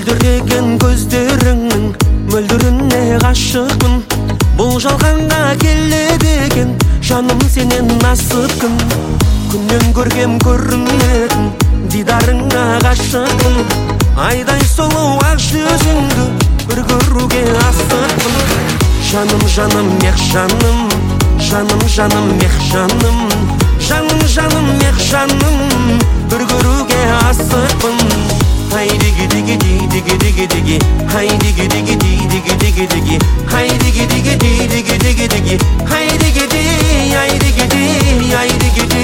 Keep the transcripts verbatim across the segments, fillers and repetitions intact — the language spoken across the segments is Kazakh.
мөлдіреген көздеріңнің мөлдіріне ғашықпын. Бұл жалғанға келеді екен жаным сенен насыппын. Күннен көргем көрінетін дидарыңа ғашықпын. Айдай сұлу ақ жүзіңді бір көруге асықпын. Жаным жаным ех жаным, жаным жаным ех жаным, жаным жаным ех жаным, бір көруге асықпын. Хай диги диги диги диги диги, хай диги диги диги диги диги, хай диги диги диги диги диги, хай диги ди, хай диги ди, хай диги ди.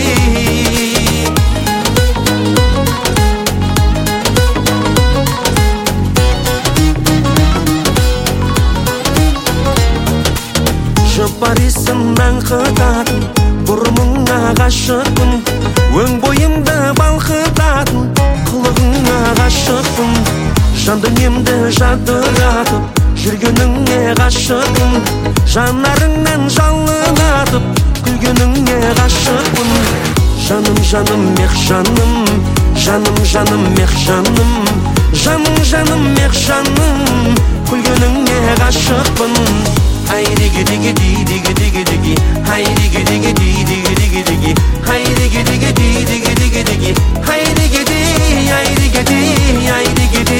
Жұпарисымнан қытатын бұрымыңа ғашықпын. Өң бойымды балқытатын қылығыңа ғашықпын. Жан дүниемді жадыратып жүргеніңе ғашықпын. Жанарыңнан жалынатып күлгеніңе ғашықпын. Жаным жаным ех жаным, жаным жаным ех жаным, жаным жаным ех жаным, күлгеніңе ғашықпын. Хай диги диги диги диги диги, хай диги диги диги диги диги, хай диги диги диги диги диги, хай диги ди, хай диги ди, хай диги ди.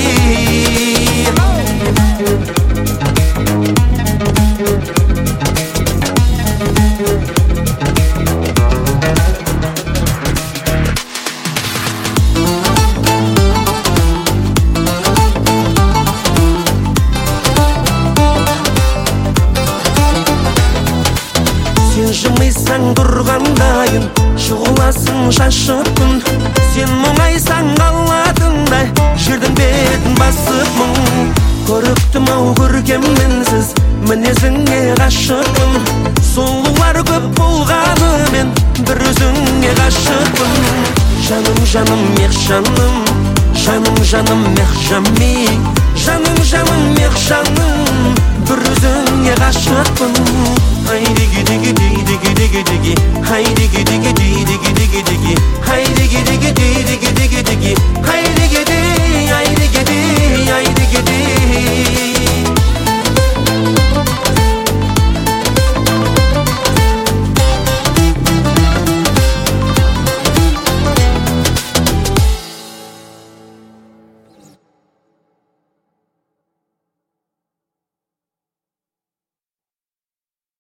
Сен жымайсаң тұрғандайын, шұғыласын шашыппын. Сен мұңайсаң қалатындай, жердің бетін басыпмын. Көріктім ау көргенменсіз, мінезіңе ғашықпын. Сұлулар көп болғанымен, бір өзіңе ғашықпын. Жаным жаным ех жаным, жаным жаным ех жами, жаным жаным ех жаным, бір өзіңе ғашықпын. Хай диги диги диги диги диги, хай диги диги диги